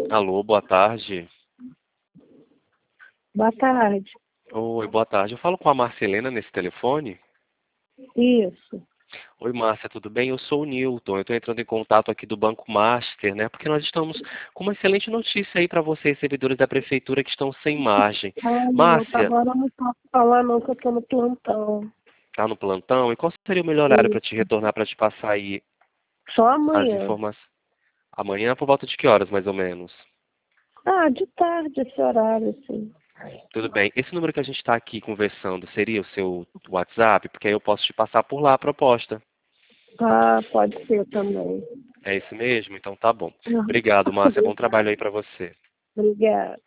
Alô, boa tarde. Boa tarde. Oi, boa tarde. Eu falo com a Marcelena nesse telefone? Isso. Oi, Márcia, tudo bem? Eu sou o Newton. Eu estou entrando em contato aqui do Banco Master, né? Porque nós estamos com uma excelente notícia aí para vocês, servidores da prefeitura que estão sem margem. Ai, Nilton, Márcia, agora eu não posso falar não, que eu tô no plantão. tá no plantão? E qual seria o melhor horário para te Isso. retornar para te passar aí Só as amanhã. informações? Amanhã por volta de que horas, mais ou menos? Ah, de tarde esse horário, assim. Tudo bem. Esse número que a gente está aqui conversando seria o seu WhatsApp? Porque aí eu posso te passar por lá a proposta. Ah, pode ser também. É esse mesmo? Então tá bom. Uhum. Obrigado, Márcia. Bom trabalho aí para você. Obrigada.